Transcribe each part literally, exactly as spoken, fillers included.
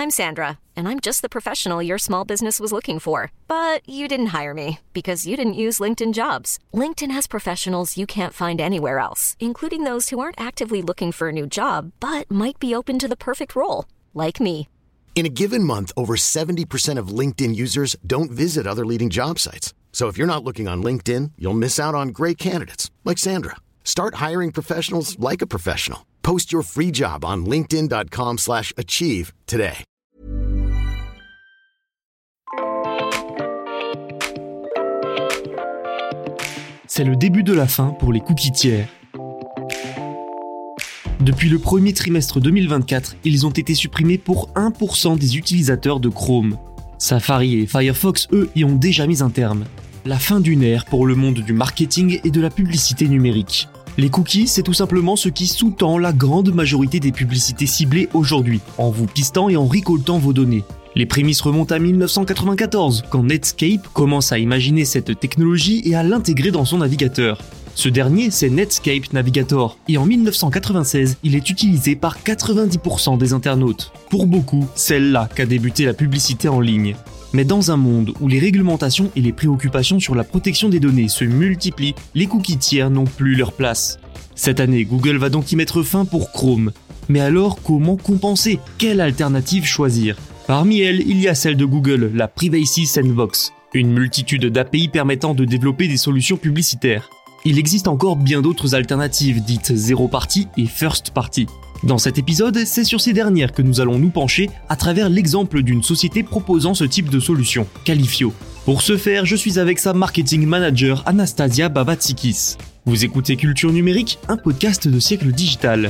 I'm Sandra, and I'm just the professional your small business was looking for. But you didn't hire me because you didn't use LinkedIn Jobs. LinkedIn has professionals you can't find anywhere else, including those who aren't actively looking for a new job, but might be open to the perfect role, like me. In a given month, over seventy percent of LinkedIn users don't visit other leading job sites. So if you're not looking on LinkedIn, you'll miss out on great candidates like Sandra. Start hiring professionals like a professional. Post your free job on linkedin.com slash achieve today. C'est le début de la fin pour les cookies tiers. Depuis le premier trimestre deux mille vingt-quatre, ils ont été supprimés pour un pour cent des utilisateurs de Chrome. Safari et Firefox, eux, y ont déjà mis un terme. La fin d'une ère pour le monde du marketing et de la publicité numérique. Les cookies, c'est tout simplement ce qui sous-tend la grande majorité des publicités ciblées aujourd'hui, en vous pistant et en récoltant vos données. Les prémices remontent à dix-neuf cent quatre-vingt-quatorze, quand Netscape commence à imaginer cette technologie et à l'intégrer dans son navigateur. Ce dernier, c'est Netscape Navigator, et en dix-neuf cent quatre-vingt-seize, il est utilisé par quatre-vingt-dix pour cent des internautes. Pour beaucoup, c'est là qu'a débuté la publicité en ligne. Mais dans un monde où les réglementations et les préoccupations sur la protection des données se multiplient, les cookies tiers n'ont plus leur place. Cette année, Google va donc y mettre fin pour Chrome. Mais alors, comment compenser ? Quelle alternative choisir ? Parmi elles, il y a celle de Google, la Privacy Sandbox, une multitude d'A P I permettant de développer des solutions publicitaires. Il existe encore bien d'autres alternatives dites zéro party et first party. Dans cet épisode, c'est sur ces dernières que nous allons nous pencher à travers l'exemple d'une société proposant ce type de solution, Califio. Pour ce faire, je suis avec sa marketing manager Anastasia Babatsikis. Vous écoutez Culture Numérique, un podcast de Siècle Digital.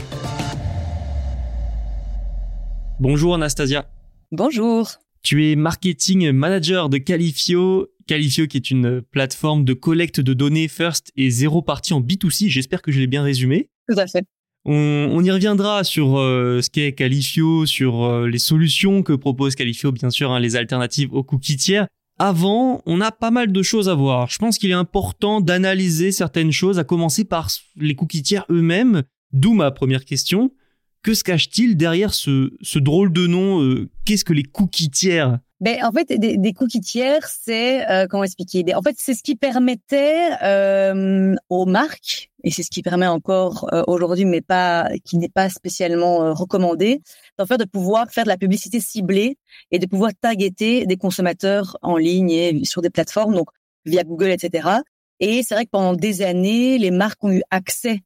Bonjour Anastasia. Bonjour. Tu es marketing manager de Califio. Califio qui est une plateforme de collecte de données first et zéro party en B deux C. J'espère que je l'ai bien résumé. Tout à fait. On, on y reviendra sur euh, ce qu'est Califio, sur euh, les solutions que propose Califio, bien sûr, hein, les alternatives aux cookies tiers. Avant, on a pas mal de choses à voir. Je pense qu'il est important d'analyser certaines choses, à commencer par les cookies tiers eux-mêmes. D'où ma première question. Que se cache-t-il derrière ce, ce drôle de nom euh, Qu'est-ce que les cookies tiers ? Ben, en fait, des, des cookies tiers, c'est, euh, comment expliquer ? En fait, c'est ce qui permettait euh, aux marques, et c'est ce qui permet encore euh, aujourd'hui, mais pas, qui n'est pas spécialement euh, recommandé, d'en faire de pouvoir faire de la publicité ciblée et de pouvoir targeter des consommateurs en ligne et sur des plateformes, donc via Google, et cetera. Et c'est vrai que pendant des années, les marques ont eu accès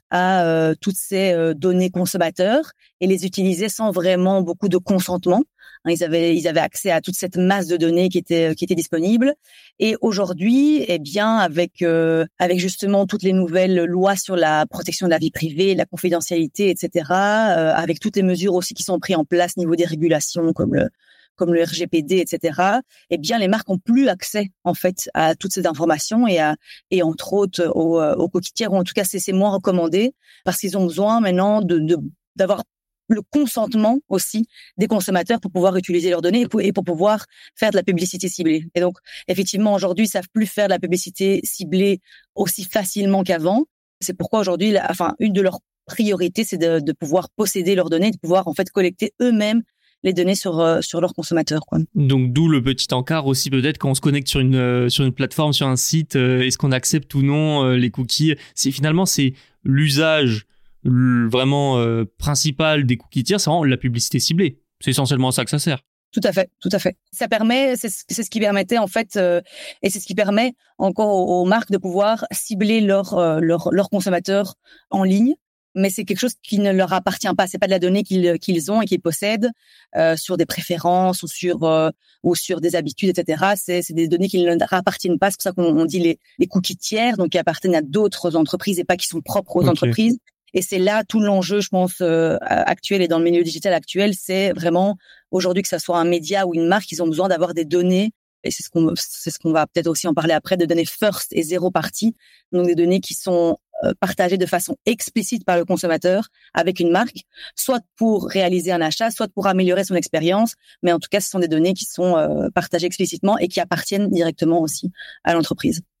à euh, toutes ces euh, données consommateurs et les utilisaient sans vraiment beaucoup de consentement. Hein, ils avaient ils avaient accès à toute cette masse de données qui était qui était disponible. Et aujourd'hui, eh bien avec euh, avec justement toutes les nouvelles lois sur la protection de la vie privée, la confidentialité, et cetera. Euh, avec toutes les mesures aussi qui sont prises en place au niveau des régulations comme le comme le R G P D, et cetera. Eh bien, les marques ont plus accès en fait à toutes ces informations et à et entre autres aux, aux cookies tiers, ou en tout cas c'est c'est moins recommandé parce qu'ils ont besoin maintenant de, de d'avoir le consentement aussi des consommateurs pour pouvoir utiliser leurs données et pour, et pour pouvoir faire de la publicité ciblée. Et donc, effectivement, aujourd'hui, ils savent plus faire de la publicité ciblée aussi facilement qu'avant. C'est pourquoi aujourd'hui, la, enfin, une de leurs priorités, c'est de, de pouvoir posséder leurs données, de pouvoir en fait collecter eux-mêmes les données sur euh, sur leurs consommateurs, quoi. Donc d'où le petit encart aussi peut-être quand on se connecte sur une euh, sur une plateforme, sur un site, euh, est-ce qu'on accepte ou non euh, les cookies ? C'est finalement c'est l'usage l- vraiment euh, principal des cookies tiers, c'est vraiment la publicité ciblée. C'est essentiellement à ça que ça sert. Tout à fait, tout à fait. Ça permet, c'est, c'est ce qui permettait en fait, euh, et c'est ce qui permet encore aux, aux marques de pouvoir cibler leurs euh, leurs leurs consommateurs en ligne. Mais c'est quelque chose qui ne leur appartient pas. C'est pas de la donnée qu'ils qu'ils ont et qu'ils possèdent euh, sur des préférences ou sur euh, ou sur des habitudes, et cetera. C'est c'est des données qui ne leur appartiennent pas. C'est pour ça qu'on on dit les les cookies tiers, donc qui appartiennent à d'autres entreprises et pas qui sont propres aux Okay. entreprises. Et c'est là tout l'enjeu, je pense, euh, actuel et dans le milieu digital actuel, c'est vraiment aujourd'hui que ça soit un média ou une marque, ils ont besoin d'avoir des données. Et c'est ce qu'on c'est ce qu'on va peut-être aussi en parler après, de données first et zéro party, donc des données qui sont partagées de façon explicite par le consommateur avec une marque, soit pour réaliser un achat, soit pour améliorer son expérience, mais en tout cas, ce sont des données qui sont euh, partagées explicitement et qui appartiennent directement aussi à l'entreprise.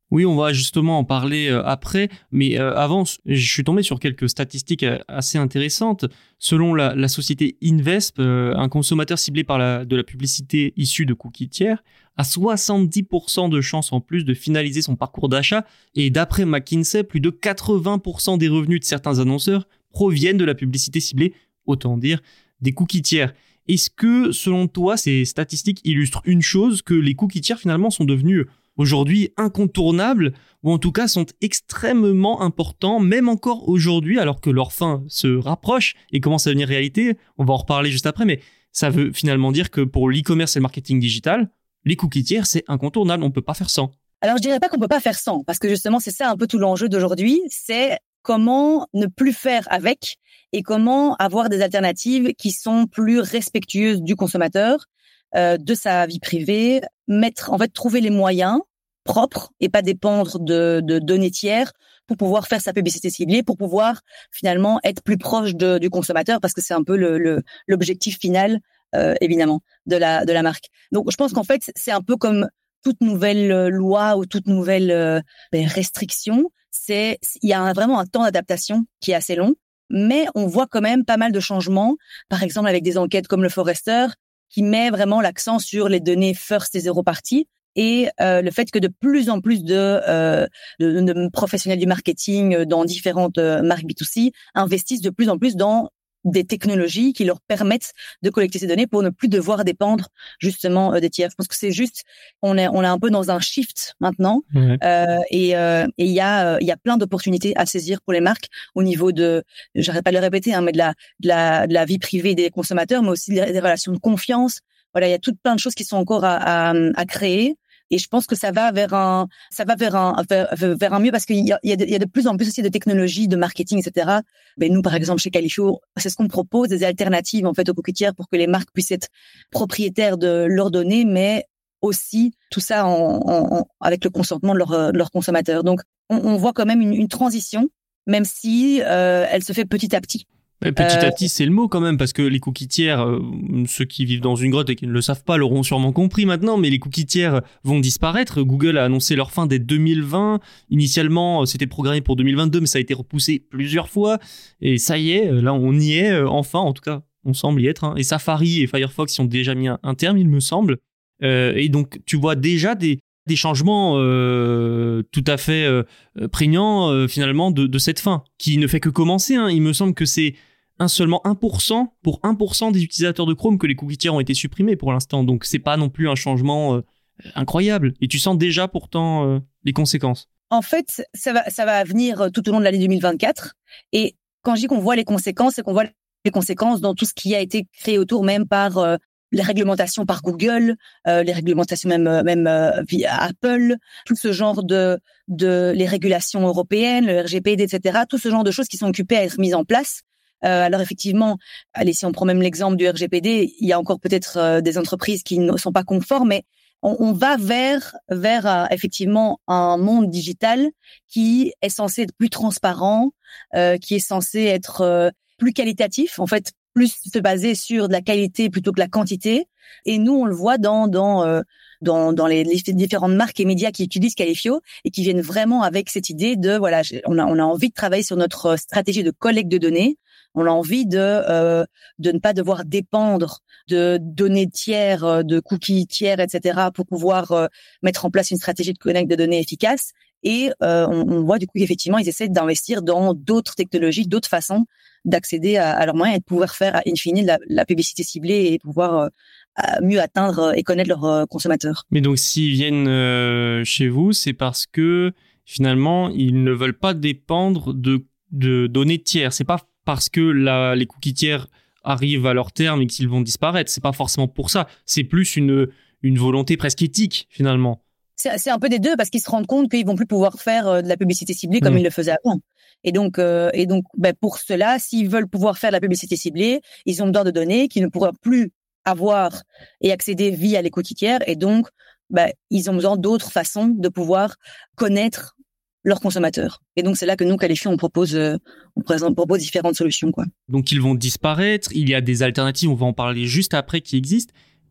Oui, on va justement en parler euh, après, mais euh, avant, je suis tombé sur quelques statistiques euh, assez intéressantes. Selon la, la société Invesp, euh, un consommateur ciblé par la, de la publicité issue de cookies tiers a soixante-dix pour cent de chances en plus de finaliser son parcours d'achat, et d'après McKinsey, plus de quatre-vingts pour cent des revenus de certains annonceurs proviennent de la publicité ciblée, autant dire des cookies tiers. Est-ce que, selon toi, ces statistiques illustrent une chose, que les cookies tiers finalement sont devenus aujourd'hui incontournables, ou en tout cas sont extrêmement importants, même encore aujourd'hui, alors que leur fin se rapproche et commence à devenir réalité? On va en reparler juste après, mais ça veut finalement dire que pour l'e-commerce et le marketing digital, les cookies tiers, c'est incontournable, on ne peut pas faire sans. Alors, je dirais pas qu'on peut pas faire sans, parce que justement, c'est ça un peu tout l'enjeu d'aujourd'hui, c'est comment ne plus faire avec et comment avoir des alternatives qui sont plus respectueuses du consommateur, euh, de sa vie privée, mettre, en fait, trouver les moyens propres et pas dépendre de, de données tiers pour pouvoir faire sa publicité ciblée, pour pouvoir finalement être plus proche de, du consommateur, parce que c'est un peu le, le, l'objectif final, euh, évidemment, de la, de la marque. Donc, je pense qu'en fait, c'est un peu comme toute nouvelle loi ou toute nouvelle euh, restriction. C'est, il y a un, vraiment un temps d'adaptation qui est assez long, mais on voit quand même pas mal de changements. Par exemple, avec des enquêtes comme le Forrester, qui met vraiment l'accent sur les données first et zero party, et euh, le fait que de plus en plus de, euh, de, de professionnels du marketing dans différentes euh, marques B deux C investissent de plus en plus dans des technologies qui leur permettent de collecter ces données pour ne plus devoir dépendre justement euh, des tiers. Je pense que c'est juste, on est on est un peu dans un shift maintenant, ouais. euh, et euh, et il y a il y a plein d'opportunités à saisir pour les marques au niveau de, j'arrête pas de le répéter, hein, mais de la de la de la vie privée des consommateurs, mais aussi des, des relations de confiance. Voilà, il y a toutes plein de choses qui sont encore à à, à créer. Et je pense que ça va vers un, ça va vers un, vers, vers un mieux, parce qu'il y a, il y a de, il y a de plus en plus aussi de technologies, de marketing, et cetera. Ben nous, par exemple, chez Qualifio, c'est ce qu'on propose, des alternatives en fait aux cookies tiers pour que les marques puissent être propriétaires de leurs données, mais aussi tout ça en, en, en avec le consentement de leurs de leurs consommateurs. Donc, on, on voit quand même une, une transition, même si euh, elle se fait petit à petit. Et petit à petit, c'est le mot quand même, parce que les cookies tiers, euh, ceux qui vivent dans une grotte et qui ne le savent pas l'auront sûrement compris maintenant, mais les cookies tiers vont disparaître. Google a annoncé leur fin dès deux mille vingt. Initialement, c'était programmé pour deux mille vingt-deux, mais ça a été repoussé plusieurs fois. Et ça y est, là, on y est, euh, enfin, en tout cas, on semble y être. Hein. Et Safari et Firefox y ont déjà mis un, un terme, il me semble. Euh, et donc, tu vois déjà des... des changements euh, tout à fait euh, prégnants euh, finalement de, de cette fin, qui ne fait que commencer. Hein. Il me semble que c'est un, seulement un pour cent pour un pour cent des utilisateurs de Chrome que les cookies tiers ont été supprimés pour l'instant. Donc c'est pas non plus un changement euh, incroyable. Et tu sens déjà pourtant euh, les conséquences. En fait, ça va, ça va venir tout au long de l'année deux mille vingt-quatre. Et quand je dis qu'on voit les conséquences, c'est qu'on voit les conséquences dans tout ce qui a été créé autour, même par... Euh, les réglementations par Google, euh, les réglementations même même euh, via Apple, tout ce genre de de les régulations européennes, le R G P D, et cetera. Tout ce genre de choses qui sont occupées à être mises en place. Euh, alors effectivement, allez, si on prend même l'exemple du R G P D, il y a encore peut-être euh, des entreprises qui ne sont pas conformes, mais on, on va vers vers euh, effectivement un monde digital qui est censé être plus transparent, euh, qui est censé être euh, plus qualitatif, en fait. Plus se baser sur de la qualité plutôt que la quantité. Et nous, on le voit dans dans euh, dans, dans les, les différentes marques et médias qui utilisent Qualifio et qui viennent vraiment avec cette idée de voilà, on a on a envie de travailler sur notre stratégie de collecte de données. On a envie de euh, de ne pas devoir dépendre de données tiers, de cookies tiers, et cetera, pour pouvoir euh, mettre en place une stratégie de collecte de données efficace. Et euh, on, on voit du coup qu'effectivement, ils essaient d'investir dans d'autres technologies, d'autres façons d'accéder à, à leurs moyens et de pouvoir faire, in fine, la, la publicité ciblée et pouvoir euh, mieux atteindre et connaître leurs euh, consommateurs. Mais donc, s'ils viennent euh, chez vous, c'est parce que finalement, ils ne veulent pas dépendre de, de données tiers. C'est pas parce que la, les cookies tiers arrivent à leur terme et qu'ils vont disparaître. C'est pas forcément pour ça. C'est plus une, une volonté presque éthique, finalement. C'est, c'est un peu des deux, parce qu'ils se rendent compte qu'ils vont plus pouvoir faire euh, de la publicité ciblée comme mmh. ils le faisaient avant. Et donc, euh, et donc, ben, pour cela, s'ils veulent pouvoir faire de la publicité ciblée, ils ont besoin de données qu'ils ne pourront plus avoir et accéder via les cookies tiers. Et donc, ben, ils ont besoin d'autres façons de pouvoir connaître leurs consommateurs. Et donc, c'est là que nous, Qualifio, on propose, euh, on présente, propose différentes solutions, quoi. Donc, ils vont disparaître. Il y a des alternatives, on va en parler juste après, qui existent.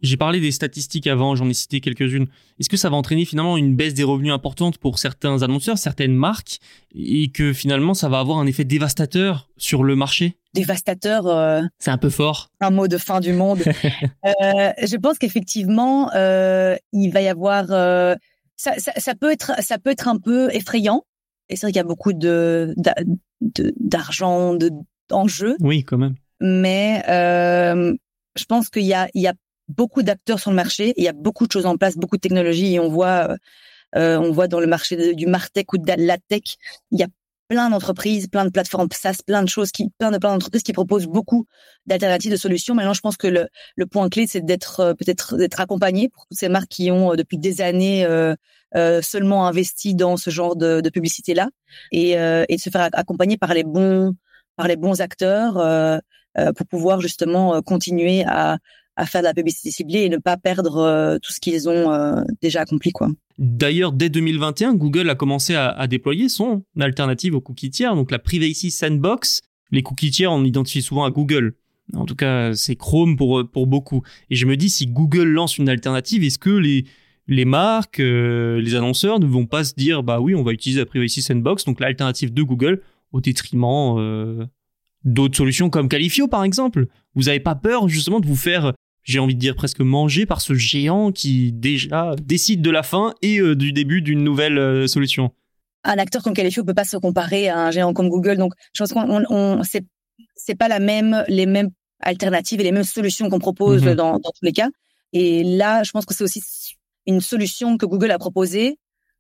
J'ai parlé des statistiques avant, j'en ai cité quelques-unes. Est-ce que ça va entraîner finalement une baisse des revenus importante pour certains annonceurs, certaines marques, et que finalement ça va avoir un effet dévastateur sur le marché ? Dévastateur. Euh, c'est un peu fort. Un mot de fin du monde. euh, je pense qu'effectivement, euh, il va y avoir. Euh, ça, ça, ça peut être, ça peut être un peu effrayant. Et c'est vrai qu'il y a beaucoup de, de d'argent, de d'enjeux. Oui, quand même. Mais euh, je pense qu'il y a, il y a beaucoup d'acteurs sur le marché, il y a beaucoup de choses en place, beaucoup de technologies, et on voit, euh, on voit dans le marché de, du martech ou de la tech, il y a plein d'entreprises, plein de plateformes SaaS, plein de choses qui, plein de plein d'entreprises qui proposent beaucoup d'alternatives, de solutions. Maintenant, je pense que le, le point clé, c'est d'être euh, peut-être d'être accompagné pour toutes ces marques qui ont euh, depuis des années euh, euh, seulement investi dans ce genre de, de publicité-là, et, euh, et de se faire accompagner par les bons, par les bons acteurs euh, euh, pour pouvoir justement euh, continuer à à faire de la publicité ciblée et ne pas perdre euh, tout ce qu'ils ont euh, déjà accompli, quoi. D'ailleurs, dès deux mille vingt et un, Google a commencé à, à déployer son alternative aux cookies tiers, donc la Privacy Sandbox. Les cookies tiers, on identifie souvent à Google. En tout cas, c'est Chrome pour pour beaucoup. Et je me dis, si Google lance une alternative, est-ce que les les marques, euh, les annonceurs ne vont pas se dire, bah oui, on va utiliser la Privacy Sandbox, donc l'alternative de Google, au détriment euh, d'autres solutions comme Qualifio, par exemple. Vous n'avez pas peur justement de vous faire, j'ai envie de dire presque manger par ce géant qui déjà décide de la fin et euh, du début d'une nouvelle euh, solution. Un acteur comme Qualifio ne peut pas se comparer à un géant comme Google, donc je pense qu'on on, on, c'est c'est pas la même les mêmes alternatives et les mêmes solutions qu'on propose mmh. dans dans tous les cas. Et là, je pense que c'est aussi une solution que Google a proposée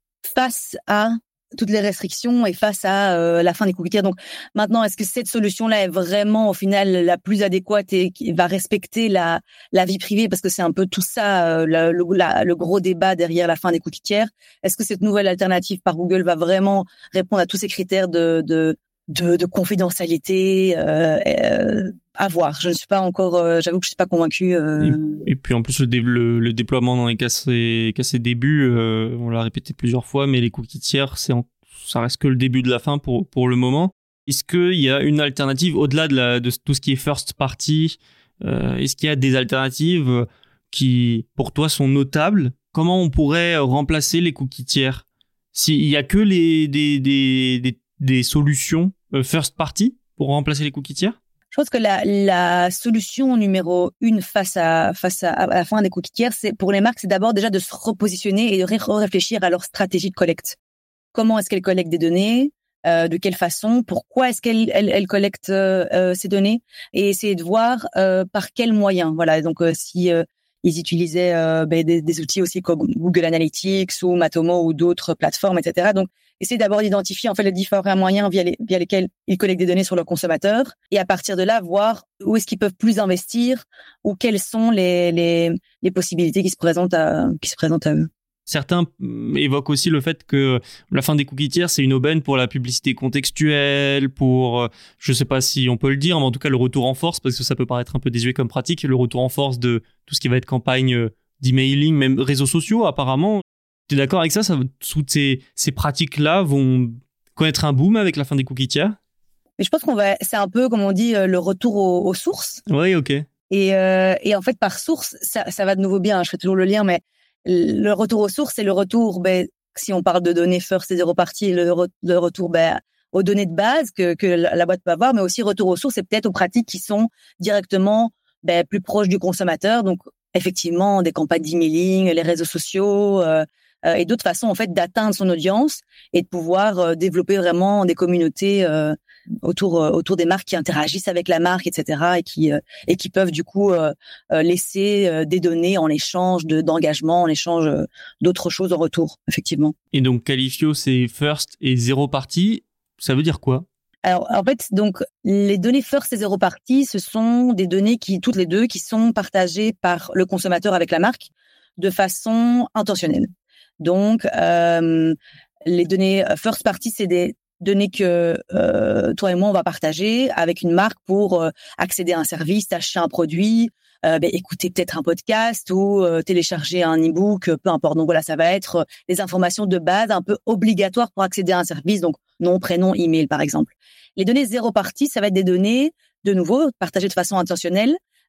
face à toutes les restrictions et face à euh, la fin des cookies tiers. Donc maintenant, est-ce que cette solution-là est vraiment au final la plus adéquate et qui va respecter la la vie privée, parce que c'est un peu tout ça euh, le, le, la, le gros débat derrière la fin des cookies tiers. Est-ce que cette nouvelle alternative par Google va vraiment répondre à tous ces critères de de de, de confidentialité euh, euh, à voir. Je ne suis pas encore, euh, j'avoue que je suis pas convaincue. Euh... Et, et puis en plus le, dé, le, le déploiement dans les cas ses, qu'à ses débuts, euh, on l'a répété plusieurs fois, mais les cookies tiers, c'est en, ça reste que le début de la fin pour pour le moment. Est-ce qu'il y a une alternative au-delà de, la, de tout ce qui est first party? euh, Est-ce qu'il y a des alternatives qui, pour toi, sont notables? Comment on pourrait remplacer les cookies tiers? S'il y a que les des des des, des solutions first party pour remplacer les cookies tiers? Je pense que la, la solution numéro une face à face à, à la fin des cookies tiers, c'est pour les marques, c'est d'abord déjà de se repositionner et de ré- réfléchir à leur stratégie de collecte. Comment est-ce qu'elles collectent des données? Euh, de quelle façon? Pourquoi est-ce qu'elles elles, elles collectent euh, ces données? Et essayer de voir euh, par quels moyens. Voilà. Donc euh, si euh, ils utilisaient euh, ben, des, des outils aussi comme Google Analytics ou Matomo ou d'autres plateformes, et cetera. Donc essayer d'abord d'identifier en fait les différents moyens via, les, via lesquels ils collectent des données sur leurs consommateurs, et à partir de là voir où est-ce qu'ils peuvent plus investir ou quelles sont les les, les possibilités qui se présentent à qui se présentent à eux. Certains évoquent aussi le fait que la fin des cookies tiers, c'est une aubaine pour la publicité contextuelle, pour, je sais pas si on peut le dire, mais en tout cas le retour en force, parce que ça peut paraître un peu désuet comme pratique, le retour en force de tout ce qui va être campagne d'emailing, même réseaux sociaux apparemment. Tu es d'accord avec ça, ça toutes ces, ces pratiques-là vont connaître un boom avec la fin des cookies tiers? Mais je pense qu'on va, c'est un peu comme on dit le retour aux, aux sources. Oui, ok. Et, euh, et en fait par source, ça, ça va de nouveau bien. Je fais toujours le lien, mais le retour aux sources, c'est le retour, ben, si on parle de données first et zéro party, le, re, le retour ben, aux données de base que, que la boîte peut avoir, mais aussi retour aux sources et peut-être aux pratiques qui sont directement ben, plus proches du consommateur. Donc, effectivement, des campagnes d'emailing, les réseaux sociaux euh, euh, et d'autres façons en fait d'atteindre son audience et de pouvoir euh, développer vraiment des communautés euh, autour euh, autour des marques qui interagissent avec la marque, et cetera, et qui euh, et qui peuvent du coup euh, euh, laisser euh, des données en échange de d'engagement, en échange euh, d'autres choses en retour, effectivement. Et donc Qualifio, c'est first et zéro party. Ça veut dire quoi? Alors en fait, donc les données first et zéro party, ce sont des données qui toutes les deux qui sont partagées par le consommateur avec la marque de façon intentionnelle. Donc euh, les données first party, c'est des données que euh, toi et moi on va partager avec une marque pour euh, accéder à un service, acheter un produit, euh, ben, écouter peut-être un podcast ou euh, télécharger un e-book, peu importe. Donc voilà, ça va être euh, les informations de base un peu obligatoires pour accéder à un service, donc nom, prénom, email par exemple. Les données zéro party, ça va être des données de nouveau partagées de façon intentionnelle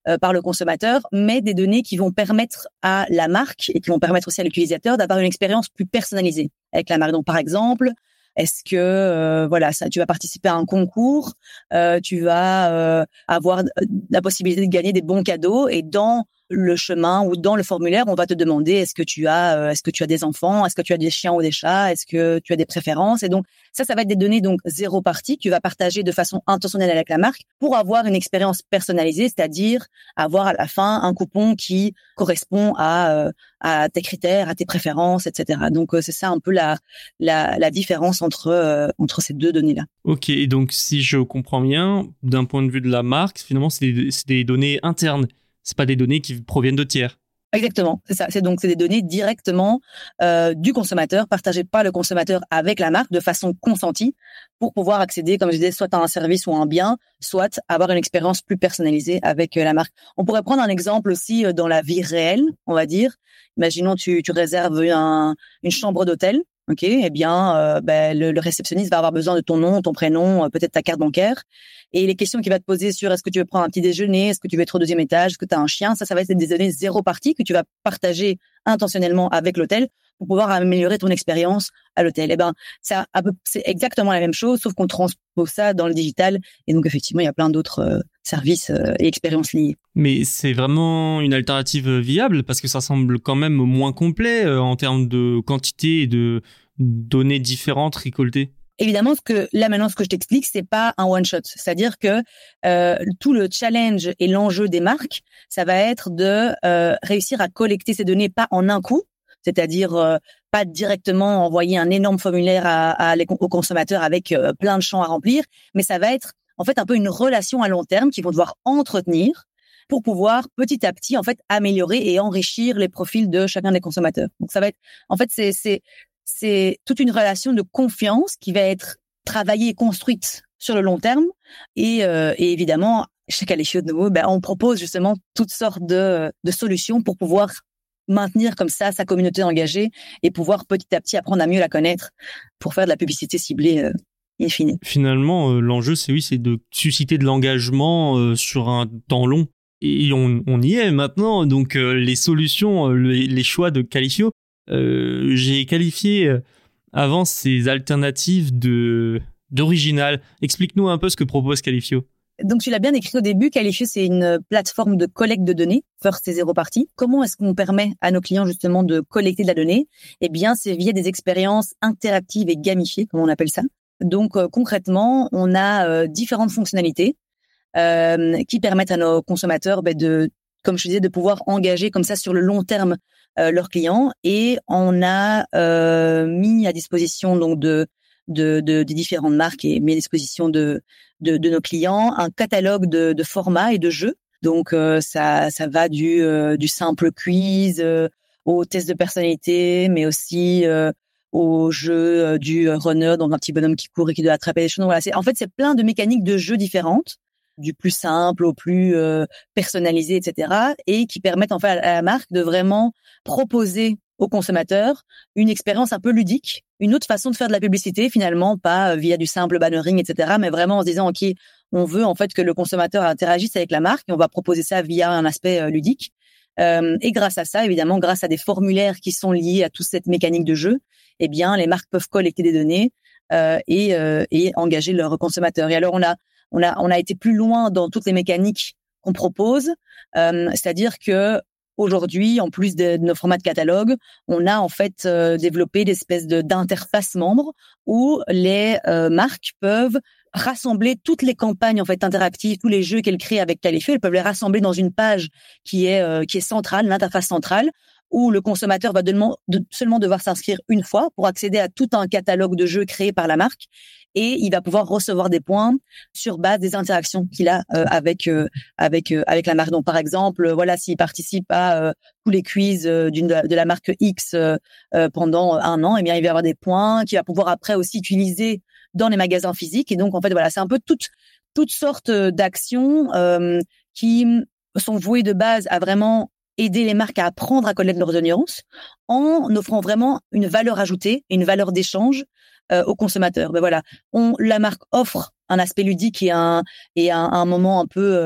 euh, par le consommateur, mais des données qui vont permettre à la marque et qui vont permettre aussi à l'utilisateur d'avoir une expérience plus personnalisée avec la marque. Donc, par exemple, est-ce que euh, voilà, ça, tu vas participer à un concours, euh, tu vas euh, avoir la possibilité de gagner des bons cadeaux, et dans le chemin ou dans le formulaire, on va te demander est-ce que tu as euh, est-ce que tu as des enfants, est-ce que tu as des chiens ou des chats, est-ce que tu as des préférences. Et donc ça ça va être des données donc zéro partie que tu vas partager de façon intentionnelle avec la marque pour avoir une expérience personnalisée, c'est-à-dire avoir à la fin un coupon qui correspond à euh, à tes critères, à tes préférences, et cetera. Donc euh, c'est ça un peu la la la différence entre euh, entre ces deux données-là. Ok, et donc si je comprends bien, d'un point de vue de la marque, finalement c'est des, c'est des données internes. C'est pas des données qui proviennent de tiers. Exactement, c'est ça. C'est donc c'est des données directement euh, du consommateur, partagées par le consommateur avec la marque de façon consentie pour pouvoir accéder, comme je disais, soit à un service ou à un bien, soit avoir une expérience plus personnalisée avec euh, la marque. On pourrait prendre un exemple aussi euh, dans la vie réelle, on va dire. Imaginons tu tu réserves un, une chambre d'hôtel. Ok, eh bien, euh, ben, le, le réceptionniste va avoir besoin de ton nom, ton prénom, euh, peut-être ta carte bancaire, et les questions qu'il va te poser sur est-ce que tu veux prendre un petit déjeuner, est-ce que tu veux être au deuxième étage, est-ce que tu as un chien, ça, ça va être des données zéro partie que tu vas partager intentionnellement avec l'hôtel pour pouvoir améliorer ton expérience à l'hôtel. Eh ben, ça, c'est exactement la même chose, sauf qu'on transpose ça dans le digital, et donc effectivement, il y a plein d'autres euh, services euh, et expériences liées. Mais c'est vraiment une alternative viable parce que ça semble quand même moins complet euh, en termes de quantité et de données différentes récoltées. Évidemment, ce que là maintenant, ce que je t'explique, c'est pas un one shot. C'est-à-dire que euh, tout le challenge et l'enjeu des marques, ça va être de euh, réussir à collecter ces données pas en un coup, c'est-à-dire euh, pas directement envoyer un énorme formulaire à, à les, aux consommateurs avec euh, plein de champs à remplir, mais ça va être en fait un peu une relation à long terme qu'ils vont devoir entretenir pour pouvoir petit à petit en fait améliorer et enrichir les profils de chacun des consommateurs. Donc ça va être en fait c'est c'est c'est toute une relation de confiance qui va être travaillée et construite sur le long terme. Et, euh, et évidemment, chez Qualifio de nouveau, ben, on propose justement toutes sortes de, de solutions pour pouvoir maintenir comme ça sa communauté engagée et pouvoir petit à petit apprendre à mieux la connaître pour faire de la publicité ciblée euh, in fine. Finalement, euh, l'enjeu, c'est oui, c'est de susciter de l'engagement euh, sur un temps long. Et on, on y est maintenant. Donc, euh, les solutions, euh, les, les choix de Qualifio, Euh, j'ai qualifié euh, avant ces alternatives de d'original. Explique-nous un peu ce que propose Qualifio. Donc, tu l'as bien écrit au début, Qualifio, c'est une plateforme de collecte de données, first et zéro partie. Comment est-ce qu'on permet à nos clients justement de collecter de la donnée? Eh bien, c'est via des expériences interactives et gamifiées, comme on appelle ça. Donc, euh, concrètement, on a euh, différentes fonctionnalités euh, qui permettent à nos consommateurs ben, de, comme je disais, de pouvoir engager comme ça sur le long terme Euh, leurs clients, et on a euh, mis à disposition donc de de, de des différentes marques et mis à disposition de de, de nos clients un catalogue de, de formats et de jeux. Donc euh, ça ça va du euh, du simple quiz euh, au test de personnalité, mais aussi euh, au jeu euh, du runner, donc un petit bonhomme qui court et qui doit attraper les choses. Donc, voilà, c'est en fait c'est plein de mécaniques de jeux différentes, du plus simple au plus euh, personnalisé, et cetera, et qui permettent en fait à la marque de vraiment proposer aux consommateurs une expérience un peu ludique, une autre façon de faire de la publicité finalement, pas via du simple bannering, et cetera, mais vraiment en se disant ok, on veut en fait que le consommateur interagisse avec la marque et on va proposer ça via un aspect euh, ludique. Euh, et grâce à ça, évidemment, grâce à des formulaires qui sont liés à toute cette mécanique de jeu, eh bien les marques peuvent collecter des données euh, et, euh, et engager leurs consommateurs. Et alors on a On a, on a été plus loin dans toutes les mécaniques qu'on propose, euh, c'est-à-dire que aujourd'hui, en plus de, de nos formats de catalogue, on a en fait euh, développé des espèces de d'interfaces membres où les euh, marques peuvent rassembler toutes les campagnes en fait interactives, tous les jeux qu'elles créent avec Qualifio, elles peuvent les rassembler dans une page qui est euh, qui est centrale, l'interface centrale, où le consommateur va de, de, seulement devoir s'inscrire une fois pour accéder à tout un catalogue de jeux créés par la marque, et il va pouvoir recevoir des points sur base des interactions qu'il a euh, avec euh, avec euh, avec la marque. Donc par exemple, voilà, s'il participe à euh, tous les quiz euh, d'une de la marque X euh, euh, pendant un an, eh bien il va avoir des points qu'il va pouvoir après aussi utiliser dans les magasins physiques. Et donc en fait voilà, c'est un peu toutes toutes sortes d'actions euh, qui sont vouées de base à vraiment aider les marques à apprendre à connaître leurs audiences en offrant vraiment une valeur ajoutée et une valeur d'échange euh, aux consommateurs. Ben voilà, on, la marque offre un aspect ludique et un et un, un moment un peu euh,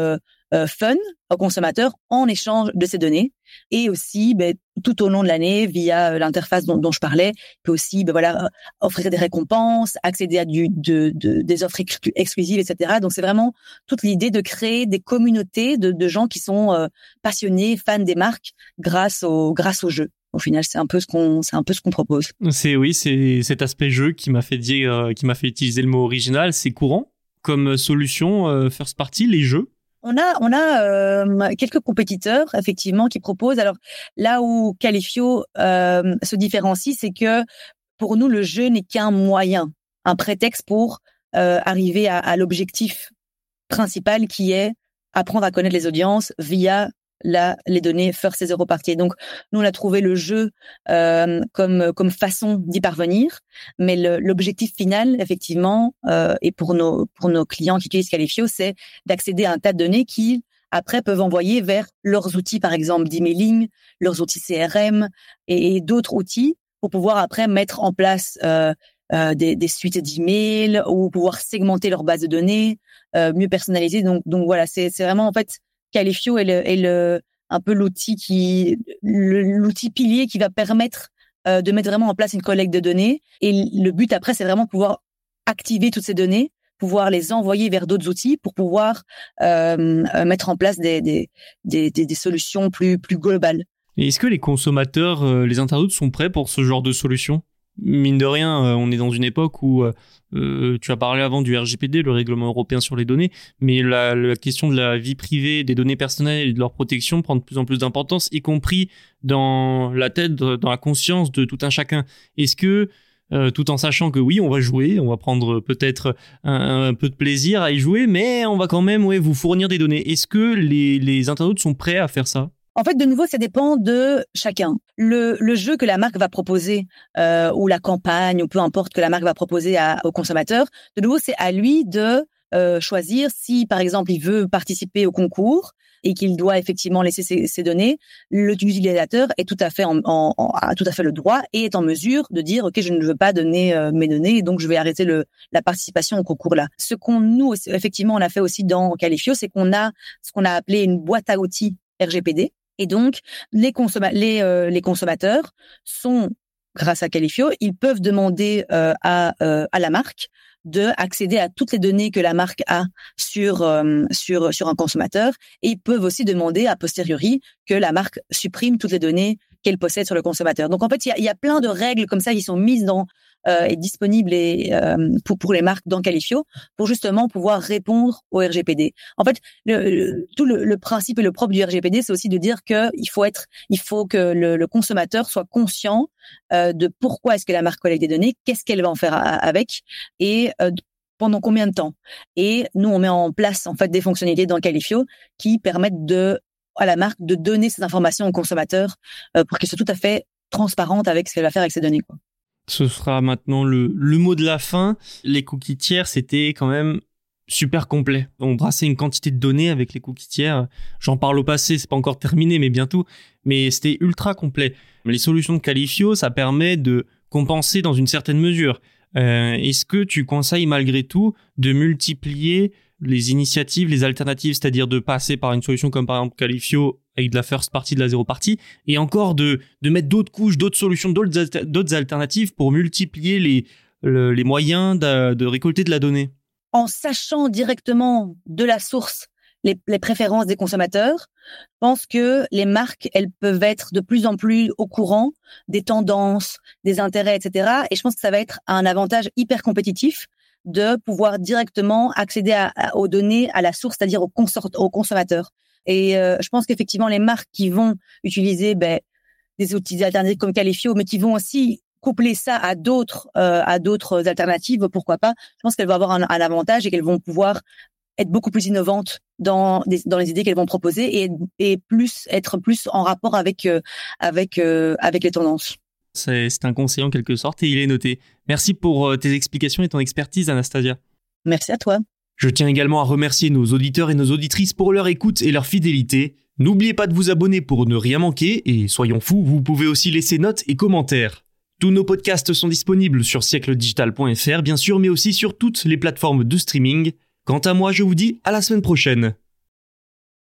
euh, fun aux consommateurs en échange de ces données. Et aussi, ben, tout au long de l'année, via l'interface dont, dont je parlais, il peut aussi, ben voilà, offrir des récompenses, accéder à du, de, de, des offres exclu- exclusives, et cetera. Donc, c'est vraiment toute l'idée de créer des communautés de, de gens qui sont euh, passionnés, fans des marques, grâce au, grâce au jeu. Au final, c'est un peu ce qu'on, c'est un peu ce qu'on propose. C'est oui, c'est cet aspect jeu qui m'a fait dire, euh, qui m'a fait utiliser le mot original. C'est courant comme solution euh, first party, les jeux. On a, on a euh, quelques compétiteurs effectivement qui proposent. Alors là où Qualifio euh, se différencie, c'est que pour nous le jeu n'est qu'un moyen, un prétexte pour euh, arriver à, à l'objectif principal qui est apprendre à connaître les audiences via la, les données first et zero party. Donc, nous, on a trouvé le jeu euh, comme comme façon d'y parvenir, mais le, l'objectif final, effectivement, euh, et pour nos pour nos clients qui utilisent Qualifio, c'est d'accéder à un tas de données qui après peuvent envoyer vers leurs outils, par exemple d'emailing, leurs outils C R M et, et d'autres outils pour pouvoir après mettre en place euh, euh, des, des suites d'emails ou pouvoir segmenter leur base de données, euh, mieux personnaliser. Donc, donc voilà, c'est c'est vraiment en fait Qualifio est le, est le, un peu l'outil qui, le, l'outil pilier qui va permettre euh, de mettre vraiment en place une collecte de données. Et le but après, c'est vraiment pouvoir activer toutes ces données, pouvoir les envoyer vers d'autres outils pour pouvoir euh, mettre en place des, des, des, des, des solutions plus, plus globales. Et est-ce que les consommateurs, euh, les internautes sont prêts pour ce genre de solution ? Mine de rien, euh, on est dans une époque où euh, tu as parlé avant du R G P D, le règlement européen sur les données, mais la, la question de la vie privée, des données personnelles et de leur protection prend de plus en plus d'importance, y compris dans la tête, dans la conscience de tout un chacun. Est-ce que, euh, tout en sachant que oui, on va jouer, on va prendre peut-être un, un peu de plaisir à y jouer, mais on va quand même ouais, vous fournir des données. Est-ce que les, les internautes sont prêts à faire ça ? En fait, de nouveau, ça dépend de chacun. Le, le jeu que la marque va proposer, euh, ou la campagne, ou peu importe que la marque va proposer à, aux consommateurs, de nouveau, c'est à lui de euh, choisir si, par exemple, il veut participer au concours et qu'il doit effectivement laisser ses, ses données. L'utilisateur est tout à fait en, en, en, a tout à fait le droit et est en mesure de dire ok, je ne veux pas donner euh, mes données, et donc je vais arrêter le la participation au concours là. Ce qu'on nous effectivement on a fait aussi dans Qualifio, c'est qu'on a ce qu'on a appelé une boîte à outils R G P D. Et donc, les, consomma- les, euh, les consommateurs sont, grâce à Qualifio, ils peuvent demander euh, à, euh, à la marque de accéder à toutes les données que la marque a sur euh, sur sur un consommateur, et ils peuvent aussi demander a posteriori que la marque supprime toutes les données qu'elle possède sur le consommateur. Donc en fait, il y a, il y a plein de règles comme ça qui sont mises dans euh, et disponibles et, euh, pour pour les marques dans Qualifio pour justement pouvoir répondre au R G P D. En fait, le, le, tout le, le principe et le propre du R G P D, c'est aussi de dire que il faut être, il faut que le, le consommateur soit conscient euh, de pourquoi est-ce que la marque collecte des données, qu'est-ce qu'elle va en faire à, avec et euh, pendant combien de temps. Et nous, on met en place en fait des fonctionnalités dans Qualifio qui permettent de à la marque de donner ces informations au consommateur euh, pour qu'elle soit tout à fait transparente avec ce qu'elle va faire avec ces données, quoi. Ce sera maintenant le, le mot de la fin. Les cookies tiers, c'était quand même super complet. On brassait une quantité de données avec les cookies tiers. J'en parle au passé, c'est pas encore terminé, mais bientôt. Mais c'était ultra complet. Les solutions de Qualifio, ça permet de compenser dans une certaine mesure. Euh, est-ce que tu conseilles malgré tout de multiplier les initiatives, les alternatives, c'est-à-dire de passer par une solution comme par exemple Qualifio avec de la first party, de la zero party, et encore de, de mettre d'autres couches, d'autres solutions, d'autres, alter, d'autres alternatives pour multiplier les, le, les moyens de, de récolter de la donnée? En sachant directement de la source les, les préférences des consommateurs, je pense que les marques, elles peuvent être de plus en plus au courant des tendances, des intérêts, et cetera. Et je pense que ça va être un avantage hyper compétitif de pouvoir directement accéder à, à, aux données à la source, c'est-à-dire aux, consort- aux consommateurs. Et euh, je pense qu'effectivement, les marques qui vont utiliser ben, des outils alternatifs comme Qualifio, mais qui vont aussi coupler ça à d'autres euh, à d'autres alternatives, pourquoi pas, je pense qu'elles vont avoir un, un avantage et qu'elles vont pouvoir être beaucoup plus innovantes dans des, dans les idées qu'elles vont proposer et, et plus être plus en rapport avec euh, avec euh, avec les tendances. C'est, c'est un conseil en quelque sorte et il est noté. Merci pour tes explications et ton expertise, Anastasia. Merci à toi. Je tiens également à remercier nos auditeurs et nos auditrices pour leur écoute et leur fidélité. N'oubliez pas de vous abonner pour ne rien manquer et soyons fous, vous pouvez aussi laisser notes et commentaires. Tous nos podcasts sont disponibles sur siècle digital point f r bien sûr, mais aussi sur toutes les plateformes de streaming. Quant à moi, je vous dis à la semaine prochaine.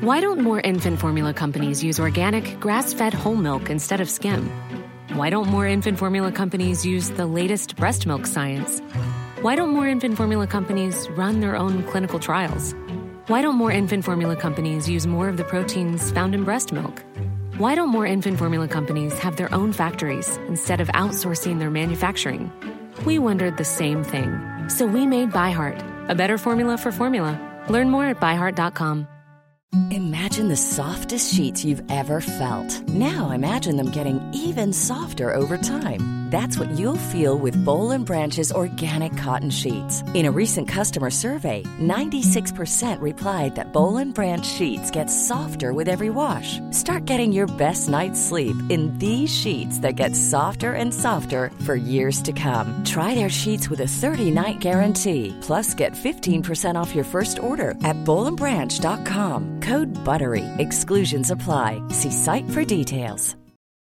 Why don't more infant formula companies use organic, grass-fed whole milk instead of skim? Why don't more infant formula companies use the latest breast milk science? Why don't more infant formula companies run their own clinical trials? Why don't more infant formula companies use more of the proteins found in breast milk? Why don't more infant formula companies have their own factories instead of outsourcing their manufacturing? We wondered the same thing. So we made ByHeart, a better formula for formula. Learn more at by heart dot com. Imagine the softest sheets you've ever felt. Now imagine them getting even softer over time. That's what you'll feel with Boll and Branch's organic cotton sheets. In a recent customer survey, ninety-six percent replied that Boll and Branch sheets get softer with every wash. Start getting your best night's sleep in these sheets that get softer and softer for years to come. Try their sheets with a thirty-night guarantee. Plus, get fifteen percent off your first order at boll and branch dot com. Code BUTTERY. Exclusions apply. See site for details.